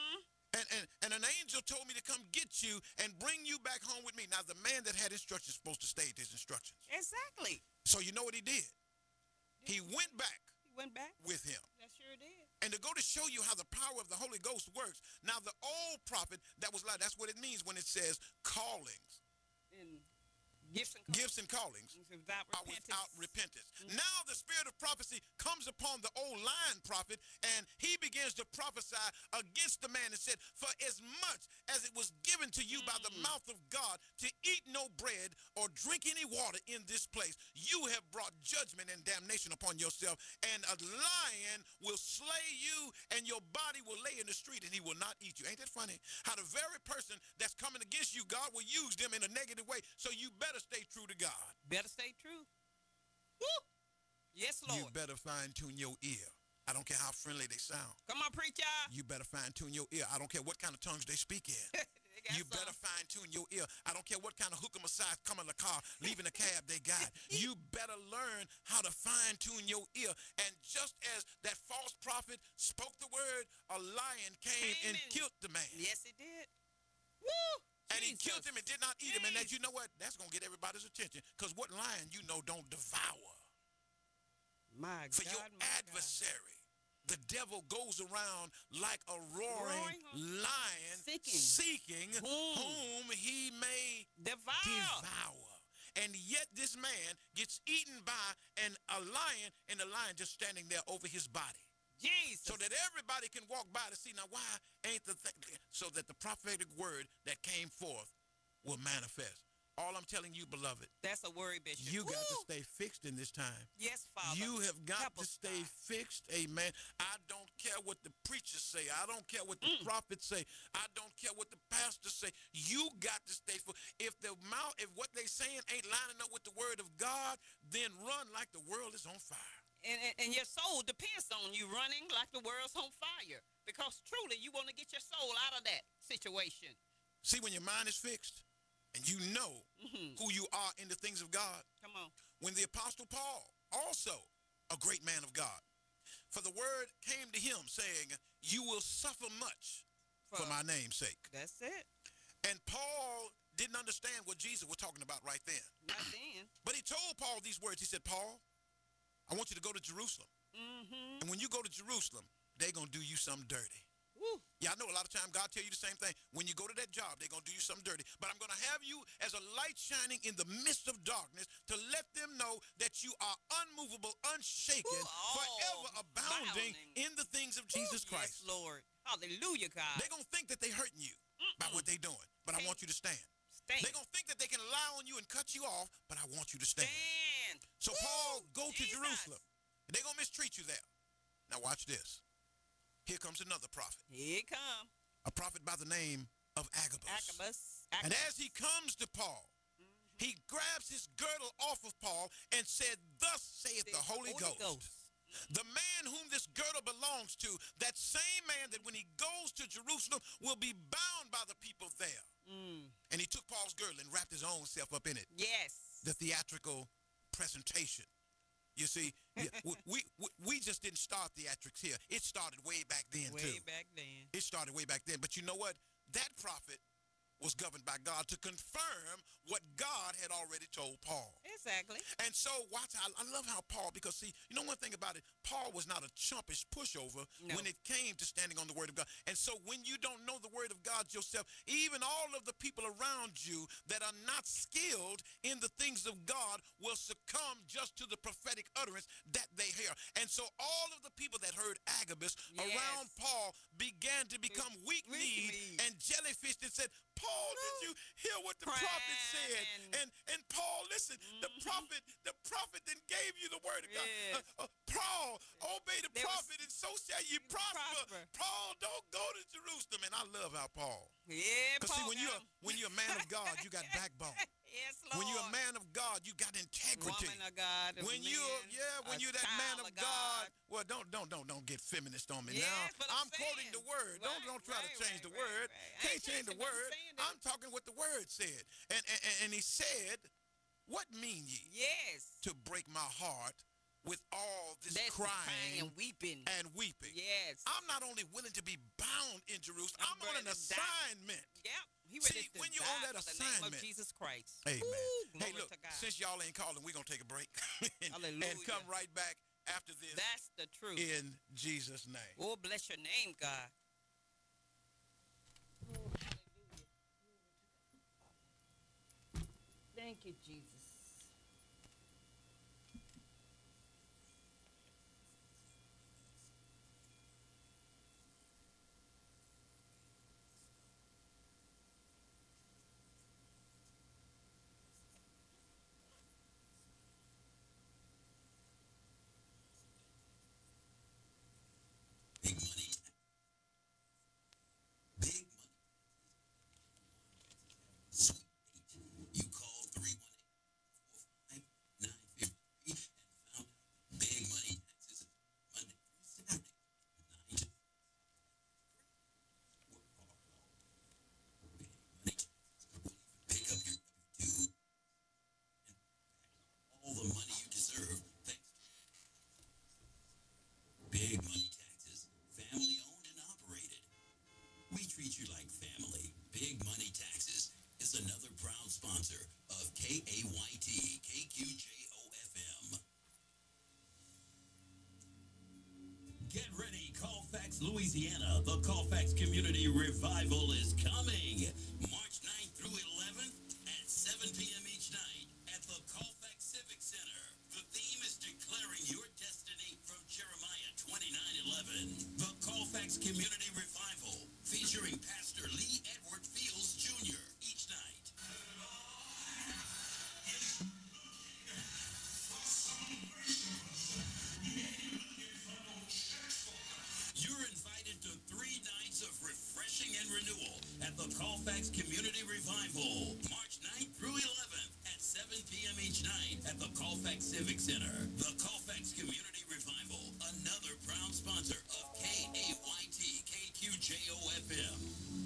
And an angel told me to come get you and bring you back home with me. Now, the man that had instructions is supposed to stay at his instructions. Exactly. So you know what he did? He went back. Went back with him. That sure did. And to go to show you how the power of the Holy Ghost works. Now, the old prophet, that was like, that's what it means when it says callings. And Gifts and callings without repentance. Mm-hmm. Now the spirit of prophecy comes upon the old lion prophet, and he begins to prophesy against the man and said, for as much as it was given to you by the mouth of God to eat no bread or drink any water in this place, you have brought judgment and damnation upon yourself, and a lion will slay you, and your body will lay in the street, and he will not eat you. Ain't that funny? How the very person that's coming against you, God will use them in a negative way, so you better stay true to God. Better stay true. Woo! Yes, Lord. You better fine-tune your ear. I don't care how friendly they sound. Come on, preacher. You better fine-tune your ear. I don't care what kind of tongues they speak in. You better fine-tune your ear. I don't care what kind of hookah massage come in the car, leaving the cab they got. You better learn how to fine-tune your ear. And just as that false prophet spoke the word, a lion came and killed the man. Yes, it did. Woo! And he killed him and did not eat him. And that, you know what? That's going to get everybody's attention. Because what lion you know don't devour? My For God, your adversary. The devil goes around like a roaring lion seeking whom he may devour. And yet this man gets eaten by a lion, and the lion just standing there over his body. Jesus. So that everybody can walk by to see, now why ain't the thing, so that the prophetic word that came forth will manifest. All I'm telling you, beloved. That's a word, Bishop. You got to stay fixed in this time. Yes, Father. You have got to stay fixed, amen. I don't care what the preachers say. I don't care what the prophets say. I don't care what the pastors say. You got to stay fixed. If what they saying ain't lining up with the word of God, then run like the world is on fire. And your soul depends on you running like the world's on fire. Because truly, you want to get your soul out of that situation. See, when your mind is fixed and you know who you are in the things of God. Come on. When the Apostle Paul, also a great man of God, for the word came to him saying, you will suffer much for my name's sake. That's it. And Paul didn't understand what Jesus was talking about right then. Not then. But he told Paul these words. He said, Paul, I want you to go to Jerusalem. And when you go to Jerusalem, they're going to do you something dirty. Woo. Yeah, I know a lot of times God tell you the same thing. When you go to that job, they're going to do you something dirty. But I'm going to have you as a light shining in the midst of darkness to let them know that you are unmovable, unshaken, forever abounding in the things of Jesus Christ. Yes, Lord. Hallelujah, God. They're going to think that they're hurting you by what they're doing. But I want you to stand. They're going to think that they can lie on you and cut you off, but I want you to stand. So Paul, go to Jerusalem. They're going to mistreat you there. Now watch this. Here comes another prophet. Here it comes. A prophet by the name of Agabus. And as he comes to Paul, he grabs his girdle off of Paul and said, thus saith the Holy Ghost. The man whom this girdle belongs to, that same man that when he goes to Jerusalem will be bound by the people there. And he took Paul's girdle and wrapped his own self up in it. Yes. The theatrical presentation. You see, we just didn't start theatrics here. It started way back then, too. Way back then. It started way back then. But you know what? That prophet was governed by God to confirm what God had already told Paul. Exactly. And so, watch, I love how Paul, because see, you know one thing about it, Paul was not a chumpish pushover when it came to standing on the word of God. And so when you don't know the word of God yourself, even all of the people around you that are not skilled in the things of God will succumb just to the prophetic utterance that they hear. And so all of the people that heard Agabus around Paul began to become weak-kneed and jellyfished and said, Paul, did you hear what the prophet said? And Paul, listen, the prophet then gave you the word of God. Paul, obey the prophet, and so shall you prosper. Paul, don't go to Jerusalem. And I love how Paul. Yeah, because see, when you're a man of God, you got backbone. Yes, Lord. When you're a man of God, you got integrity. Woman of God. When you're that man of God. Well, don't get feminist on me now. I'm quoting the word. Don't try to change the word. Can't change the word. I'm talking what the word said. And he said, what mean ye? Yes. To break my heart with all this crying and weeping. Yes. I'm not only willing to be bound in Jerusalem, I'm on an assignment. Yep. See, when you're on that assignment, of Jesus Christ. Amen. Ooh, hey, look, since y'all ain't calling, we're going to take a break and come right back after this. That's the truth. In Jesus' name. Oh, bless your name, God. Oh, hallelujah. Thank you, Jesus. Louisiana, the Colfax Community Revival is coming March 9th through 11th at 7 p.m. each night at the Colfax Civic Center. The theme is Declaring Your Destiny from Jeremiah 29:11. The Colfax Community Revival featuring Pastor Lee Edward Fields Jr. each night. You're invited to 3 nights of refreshing and renewal at the Colfax Community Revival, March 9th through 11th at 7 p.m. each night at the Colfax Civic Center. The Colfax Community Revival, another proud sponsor of KAYT KQJO FM.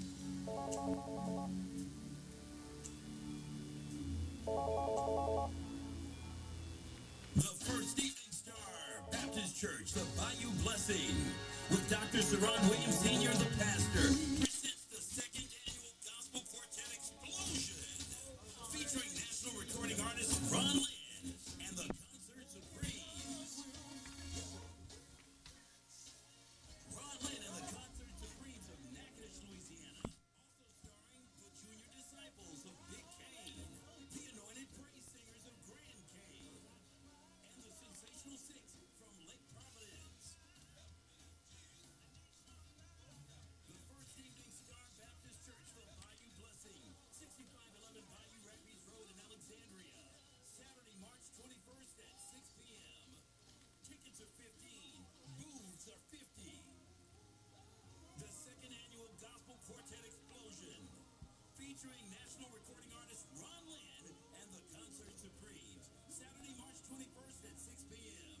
The First Evening Star Baptist Church, the Bayou Blessing, with Dr. Saron Williams Sr., the pastor, presents the second annual Gospel Quartet Explosion, featuring national recording artist Ron Lynn and the Concert Supremes. Ron Lynn and the Concert Supremes of Natchitoches, Louisiana. Also starring the Junior Disciples of Big Kane, the Anointed Praise Singers of Grand Kane, and the Sensational Six from Lake Providence. The First Evening Star Baptist Church, the Bayou Blessing, 6511 Bayou Rapids Road in Alexandria. Saturday, March 21st at 6 p.m. Tickets are $15. Booths are $50. The second annual Gospel Quartet Explosion, featuring national recording artist Ron Lynn and the Concert Supremes. Saturday, March 21st at 6 p.m.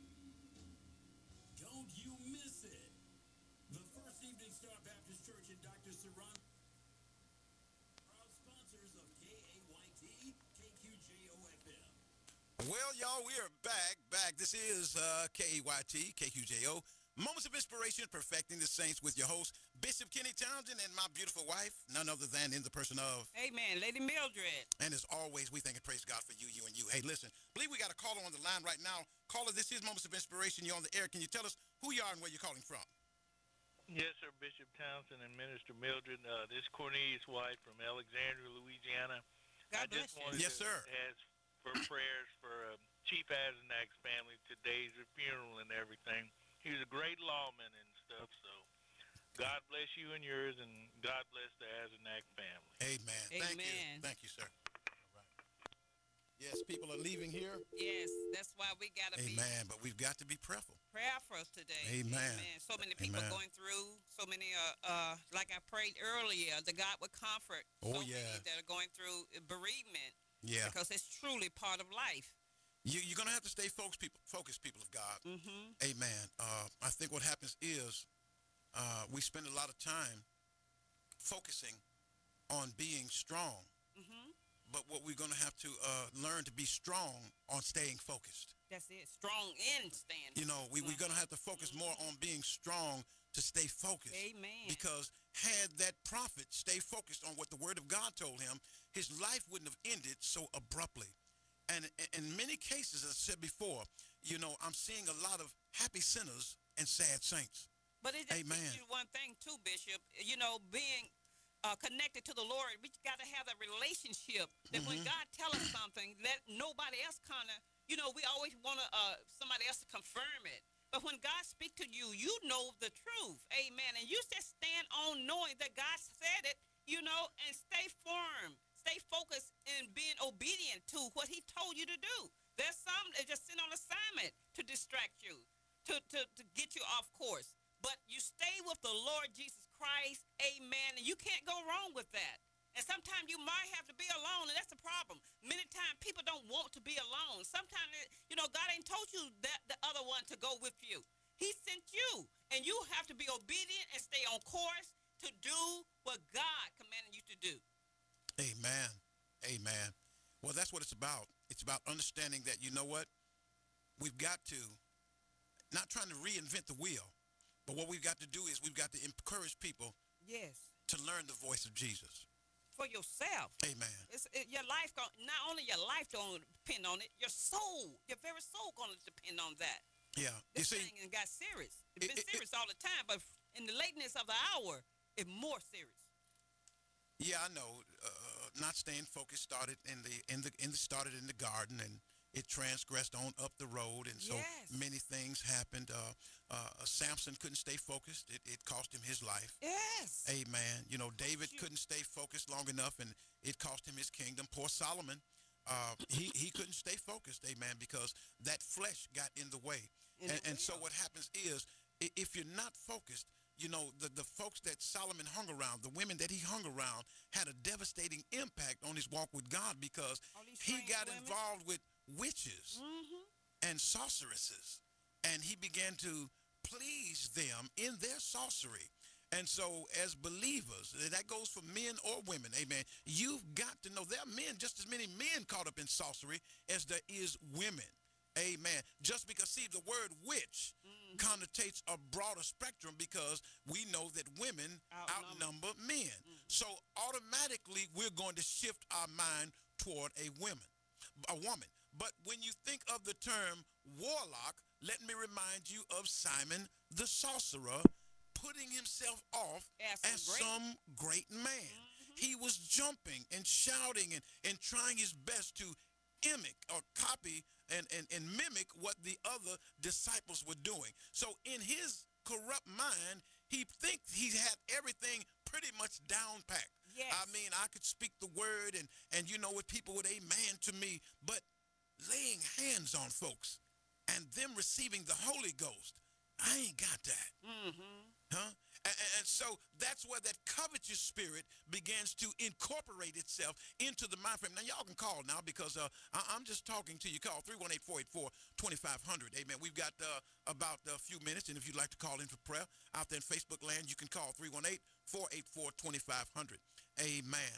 Don't you miss it. The First Evening Star Baptist Church and Dr. Saron, proud sponsors of KAYT KQJO FM. Well, y'all, we are back. This is KAYT, KQJO. Moments of Inspiration, Perfecting the Saints with your host, Bishop Kenny Townsend, and my beautiful wife, none other than in the person of. Amen. Lady Mildred. And as always, we thank and praise God for you, and you. Hey, listen, believe we got a caller on the line right now. Caller, this is Moments of Inspiration. You're on the air. Can you tell us who you are and where you're calling from? Yes, sir, Bishop Townsend and Minister Mildred. This is Cornelius White from Alexandria, Louisiana. God I just bless you. wanted Yes, to sir. ask for prayers for Chief Azenak's family. Today's the funeral and everything. He was a great lawman and stuff, so God bless you and yours, and God bless the Azenak family. Amen. Thank you. Amen. Thank you, sir. All right. Yes, people are leaving here. Yes, that's why we got to be Amen. But we've got to be prayerful. prayerful today. Amen. So many people Amen. going through, so many, like I prayed earlier, that God would comfort Oh, so yeah. many that are going through bereavement. Yeah. Because it's truly part of life. You're going to have to stay focused, people of God. Mm-hmm. Amen. I think what happens is we spend a lot of time focusing on being strong. Mm-hmm. But what we're going to have to learn to be strong on staying focused. That's it. Strong in stand. You know, we're going to have to focus more on being strong to stay focused. Amen. Because had that prophet stayed focused on what the word of God told him, his life wouldn't have ended so abruptly. And in many cases, as I said before, you know, I'm seeing a lot of happy sinners and sad saints. But it just Amen. teaches you one thing too, Bishop. You know, being connected to the Lord, we got to have that relationship that when God tells us something, let nobody else kind of, we always want to somebody else to confirm it. But when God speaks to you, you know the truth. Amen. And you just stand on knowing that God said it, and stay firm. Stay focused in being obedient to what he told you to do. There's some that just sit on assignment to distract you, to get you off course. But you stay with the Lord Jesus Christ, amen, and you can't go wrong with that. And sometimes you might have to be alone, and that's the problem. Many times people don't want to be alone. Sometimes, God ain't told you that the other one to go with you. He sent you, and you have to be obedient and stay on course to do what God commanded you to do. Amen. Amen. Well, that's what it's about. It's about understanding that, you know what? We've got to, not trying to reinvent the wheel, but what we've got to do is we've got to encourage people to learn the voice of Jesus. For yourself. Amen. Your life, not only your life don't depend on it, your soul, your very soul going to depend on that. Yeah. This thing got serious. It's been serious all the time, but in the lateness of the hour, it's more serious. Yeah, I know. Not staying focused started in the garden, and it transgressed on up the road, and so many things happened. Samson couldn't stay focused. It cost him his life. Yes. Amen. David couldn't stay focused long enough, and it cost him his kingdom. Poor Solomon, he couldn't stay focused, amen, because that flesh got in the way. And so what happens is, if you're not focused, the folks that Solomon hung around, the women that he hung around, had a devastating impact on his walk with God, because he got involved with witches and sorceresses, and he began to please them in their sorcery. And so as believers, that goes for men or women, amen, you've got to know there are men, just as many men caught up in sorcery as there is women. Amen. Just because, see, the word witch connotates a broader spectrum, because we know that women outnumber men. So automatically we're going to shift our mind toward a woman. But when you think of the term warlock, let me remind you of Simon the sorcerer putting himself off as some great man. He was jumping and shouting and trying his best to imitate or copy and mimic what the other disciples were doing. So in his corrupt mind, he thinks he had everything pretty much down packed. Yes. I mean, I could speak the word and what people would amen to me, but laying hands on folks and them receiving the Holy Ghost, I ain't got that. Huh? And so that's where that covetous spirit begins to incorporate itself into the mind frame. Now, y'all can call now, because I'm just talking to you. Call 318-484-2500. Amen. We've got about a few minutes, and if you'd like to call in for prayer out there in Facebook land, you can call 318-484-2500. Amen.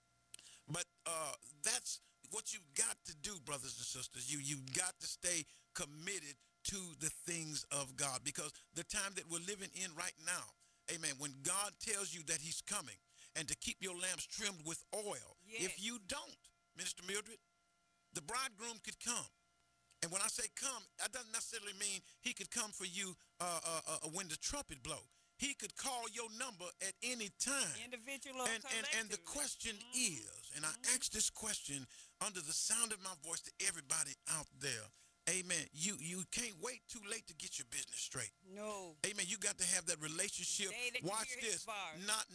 But that's what you've got to do, brothers and sisters. You've got to stay committed to the things of God, because the time that we're living in right now, amen, when God tells you that he's coming and to keep your lamps trimmed with oil, if you don't, Minister Mildred, the bridegroom could come. And when I say come, that doesn't necessarily mean he could come for you when the trumpet blow. He could call your number at any time. Individual or and the question is, and I ask this question under the sound of my voice to everybody out there, amen, you can't wait too late to get your business straight. No. Amen. You got to have that relationship. Watch this. Not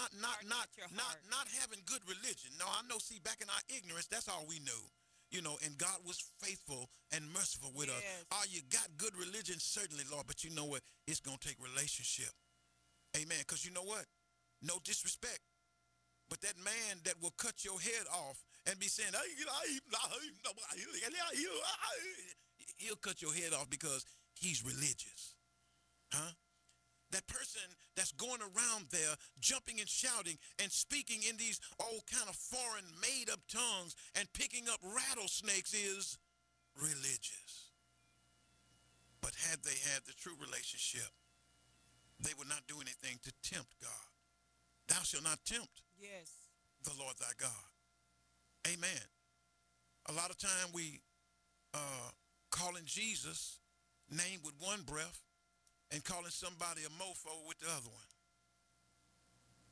having good religion. No, I know, see, back in our ignorance, that's all we knew. And God was faithful and merciful with us. Oh, you got good religion? Certainly, Lord. But you know what? It's going to take relationship. Amen. Because you know what? No disrespect, but that man that will cut your head off and be saying, he'll cut your head off because he's religious. Huh? That person that's going around there jumping and shouting and speaking in these old kind of foreign made-up tongues and picking up rattlesnakes is religious. But had they had the true relationship, they would not do anything to tempt God. Thou shalt not tempt the Lord thy God. Amen. A lot of time we calling Jesus name with one breath and calling somebody a mofo with the other one.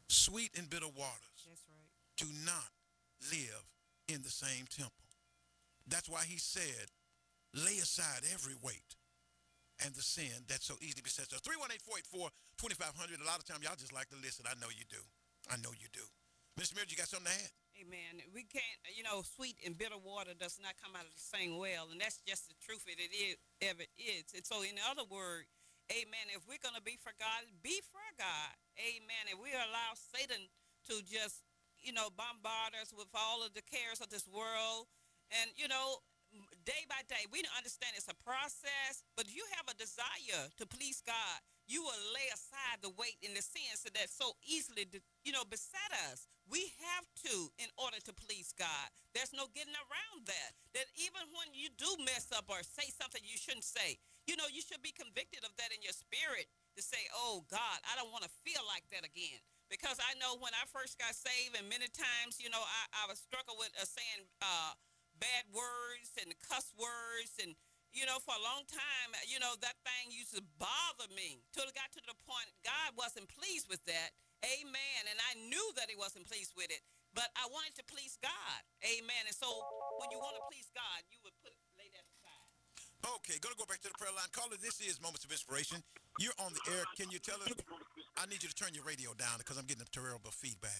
Sweet and bitter waters That's right. do not live in the same temple. That's why he said, lay aside every weight and the sin that so easily besets us. 318-484-2500. A lot of times y'all just like to listen. I know you do. I know you do. Mr. Miller, you got something to add? Amen. We can't, sweet and bitter water does not come out of the same well, and that's just the truth it is, ever is. And so, in other words, amen, if we're going to be for God, be for God. Amen. And we allow Satan to just, bombard us with all of the cares of this world. And, day by day, we don't understand it's a process, but you have a desire to please God. You will lay aside the weight and the sins that so easily, beset us. We have to in order to please God. There's no getting around that. That even when you do mess up or say something you shouldn't say, you should be convicted of that in your spirit to say, oh, God, I don't want to feel like that again. Because I know when I first got saved, and many times, I was struggle with saying bad words and cuss words and for a long time, that thing used to bother me till it got to the point God wasn't pleased with that. Amen. And I knew that he wasn't pleased with it, but I wanted to please God. Amen. And so when you want to please God, you would lay that aside. Okay, going to go back to the prayer line. Caller, this is Moments of Inspiration. You're on the air. Can you tell us? I need you to turn your radio down because I'm getting a terrible feedback.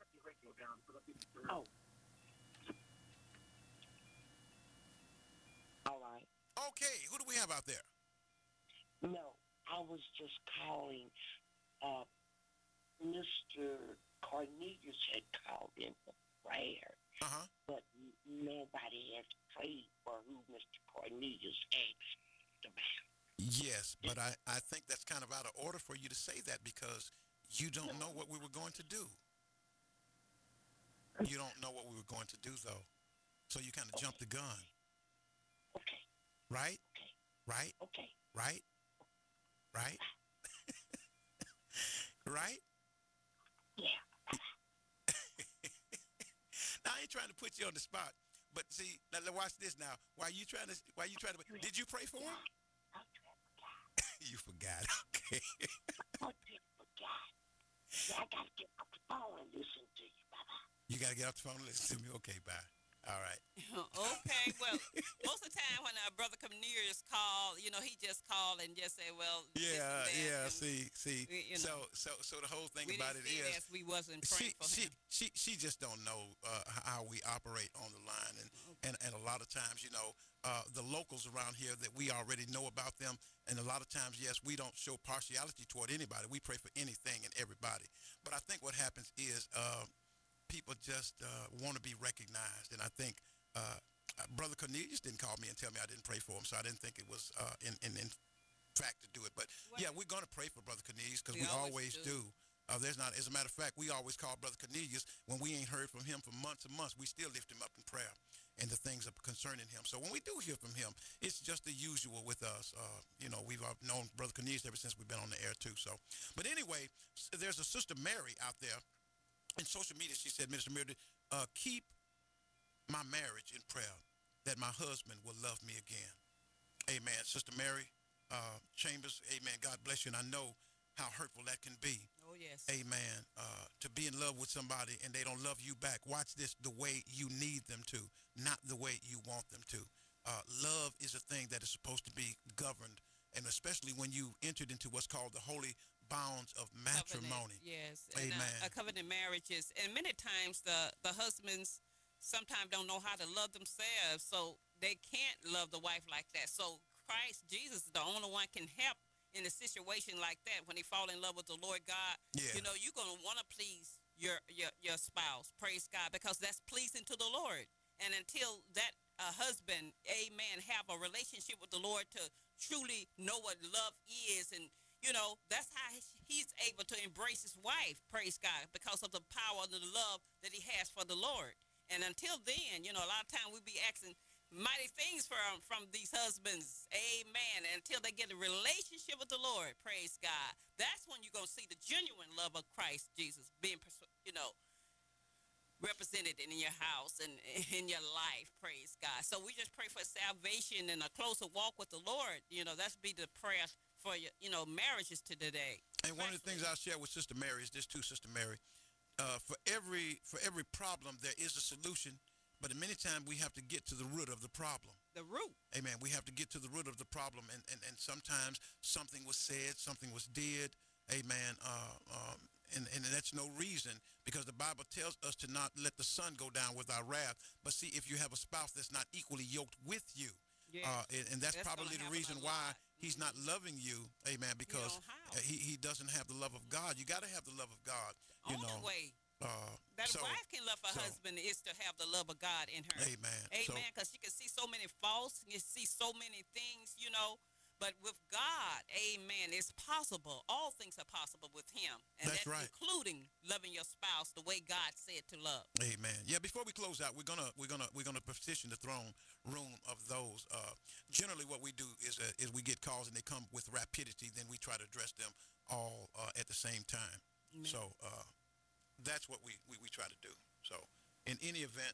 Oh. All right. Okay, who do we have out there? No, I was just calling. Mr. Cornelius had called in for prayer, but nobody has prayed for who Mr. Cornelius asked about. Yes, but I think that's kind of out of order for you to say that because you don't know what we were going to do. You don't know what we were going to do, though. So you kind of jumped the gun. Okay. Right? Okay. Right? Okay. Right? Right? Right? Yeah. Now, I ain't trying to put you on the spot, but see, now watch this now. Why you trying to, did you pray for him? You forgot. Okay. I forgot. Yeah, I got to get off the phone and listen to you. Bye-bye. You got to get off the phone and listen to me. Okay, bye. All right. Okay, well, most of the time when our brother Cornelius called, he just called and just say, well, Yeah. and, See. So the whole thing about it is, we wasn't praying for him. She just don't know how we operate on the line, and a lot of times, the locals around here that we already know about them, and a lot of times, yes, we don't show partiality toward anybody. We pray for anything and everybody. But I think what happens is people just want to be recognized, and I think Brother Cornelius didn't call me and tell me I didn't pray for him, so I didn't think it was in fact to do it. But yeah, we're going to pray for Brother Cornelius because we always do. There's not, as a matter of fact, we always call Brother Cornelius when we ain't heard from him for months and months. We still lift him up in prayer and the things that are concerning him. So when we do hear from him, it's just the usual with us. We've known Brother Cornelius ever since we've been on the air too. So, but anyway, there's a Sister Mary out there in social media. She said, Minister Meredith, keep my marriage in prayer that my husband will love me again. Amen. Sister Mary Chambers, amen. God bless you. And I know how hurtful that can be. Oh, yes. Amen. To be in love with somebody and they don't love you back. Watch this the way you need them to, not the way you want them to. Love is a thing that is supposed to be governed, and especially when you entered into what's called the holy bounds of matrimony. Covenant, yes. Amen. And, a covenant marriages. And many times the husbands sometimes don't know how to love themselves, so they can't love the wife like that. So Christ Jesus is the only one can help in a situation like that when they fall in love with the Lord God. Yeah. You're going to want to please your spouse, praise God, because that's pleasing to the Lord. And until that husband, amen, have a relationship with the Lord to truly know what love is, and that's how he's able to embrace his wife, praise God, because of the power and the love that he has for the Lord. And until then, a lot of time we be asking mighty things from these husbands, amen, until they get a relationship with the Lord, praise God. That's when you're going to see the genuine love of Christ Jesus being, represented in your house and in your life, praise God. So we just pray for salvation and a closer walk with the Lord. That's be the prayer for your, marriages to today. And one of the things I'll share with Sister Mary is this too, Sister Mary. For every problem there is a solution, but many times we have to get to the root of the problem. The root. Amen. We have to get to the root of the problem, and sometimes something was said, something was did. Amen. And that's no reason, because the Bible tells us to not let the sun go down with our wrath. But see, if you have a spouse that's not equally yoked with you, Yes. And that's probably the reason why he's not loving you, amen, because he doesn't have the love of God. You got to have the love of God. Only way that a wife can love her husband is to have the love of God in her. Amen. Amen, because she can see so many faults, you see so many things, but with God, amen, it's possible. All things are possible with him. And that's right. Including loving your spouse the way God said to love. Amen. Yeah, before we close out, we're gonna petition the throne room of those. Generally what we do is we get calls and they come with rapidity, then we try to address them all at the same time. Amen. So that's what we try to do. So in any event,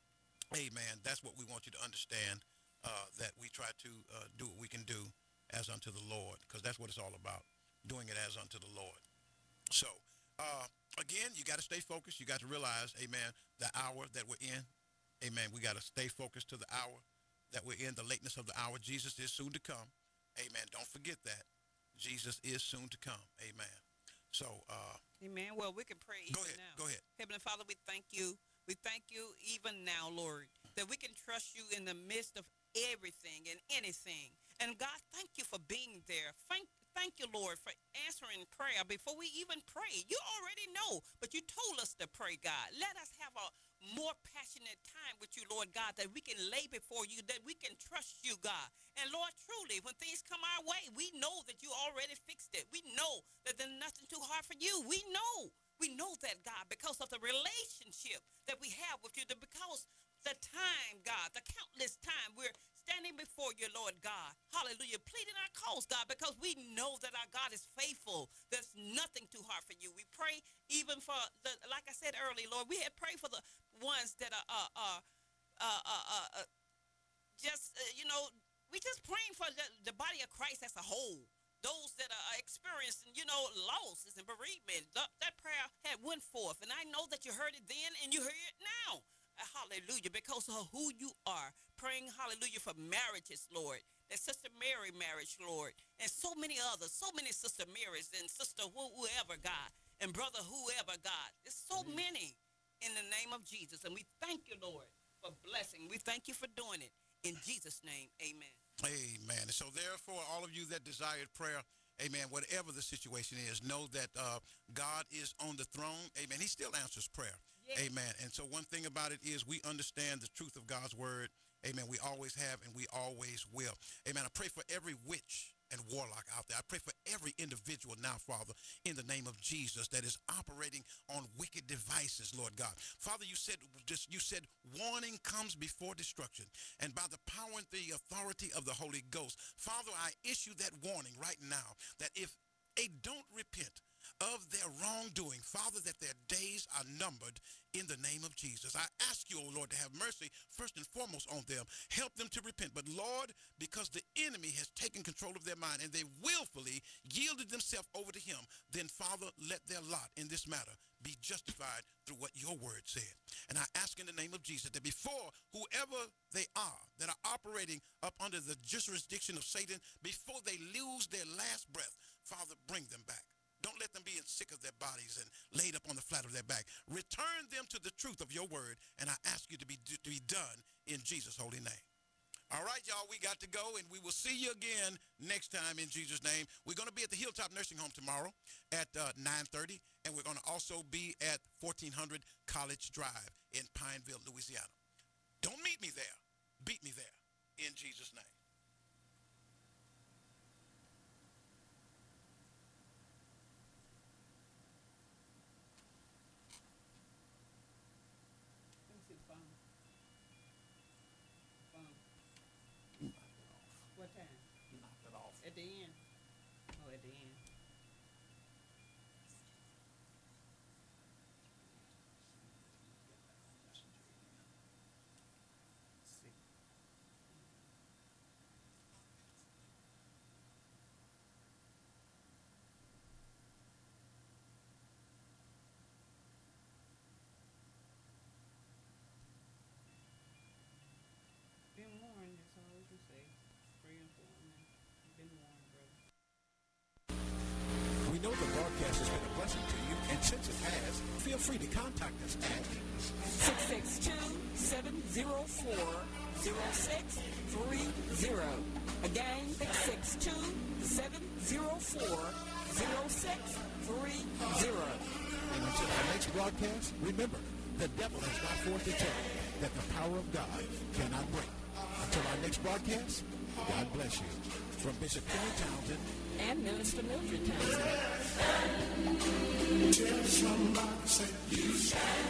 amen, that's what we want you to understand, that we try to do what we can do as unto the Lord, because that's what it's all about, doing it as unto the Lord. So, again, you got to stay focused. You got to realize, amen, the hour that we're in, amen, we got to stay focused to the hour that we're in, the lateness of the hour. Jesus is soon to come. Amen. Don't forget that. Jesus is soon to come. Amen. So, amen. Well, we can pray even now. Go ahead. Heavenly Father, we thank you. We thank you even now, Lord, that we can trust you in the midst of everything and anything. And God, thank you for being there. Thank you, Lord, for answering prayer before we even pray. You already know, but you told us to pray, God. Let us have a more passionate time with you, Lord God, that we can lay before you, that we can trust you, God. And Lord, truly, when things come our way, we know that you already fixed it. We know that there's nothing too hard for you. We know that, God, because of the relationship that we have with you, because the time, God, the countless time we're standing before you, Lord God, hallelujah, pleading our cause, God, because we know that our God is faithful. There's nothing too hard for you. We pray even for like I said earlier, Lord, we had prayed for the ones that are we just praying for the body of Christ as a whole. Those that are experiencing, losses and bereavement. That prayer had went forth, and I know that you heard it then and you hear it now. Hallelujah, because of who you are. Praying, hallelujah, for marriages, Lord. That Sister Mary marriage, Lord. And so many others, so many Sister Marys and Sister whoever, God. And Brother whoever, God. There's so many in the name of Jesus. And we thank you, Lord, for blessing. We thank you for doing it. In Jesus' name, amen. Amen. So therefore, all of you that desired prayer, amen, whatever the situation is, know that God is on the throne. Amen. He still answers prayer. Yes. Amen. And so one thing about it is we understand the truth of God's word. Amen. We always have and we always will. Amen. I pray for every witch and warlock out there. I pray for every individual now, Father, in the name of Jesus, that is operating on wicked devices, Lord God. Father, you said warning comes before destruction. And by the power and the authority of the Holy Ghost, Father, I issue that warning right now that if they don't repent of their wrongdoing, Father, that their days are numbered in the name of Jesus. I ask you, O Lord, to have mercy first and foremost on them. Help them to repent. But Lord, because the enemy has taken control of their mind and they willfully yielded themselves over to him, then Father, let their lot in this matter be justified through what your word said. And I ask in the name of Jesus that before whoever they are that are operating up under the jurisdiction of Satan, before they lose their last breath, Father, bring them back. Don't let them be sick of their bodies and laid up on the flat of their back. Return them to the truth of your word, and I ask you to be done in Jesus' holy name. All right, y'all, we got to go, and we will see you again next time in Jesus' name. We're going to be at the Hilltop Nursing Home tomorrow at 9:30, and we're going to also be at 1400 College Drive in Pineville, Louisiana. Don't meet me there. Beat me there in Jesus' name. What time? Knock it off. At the end. Oh, at the end. We know the broadcast has been a blessing to you, and since it has, feel free to contact us at 662-704-0630. Again, 662-704-0630. And until our next broadcast, remember, the devil has not forth to tell that the power of God cannot break. Until our next broadcast, God bless you. From Bishop Kenny Townsend And Minister Mildred Townsend. Tell somebody, say, you shall.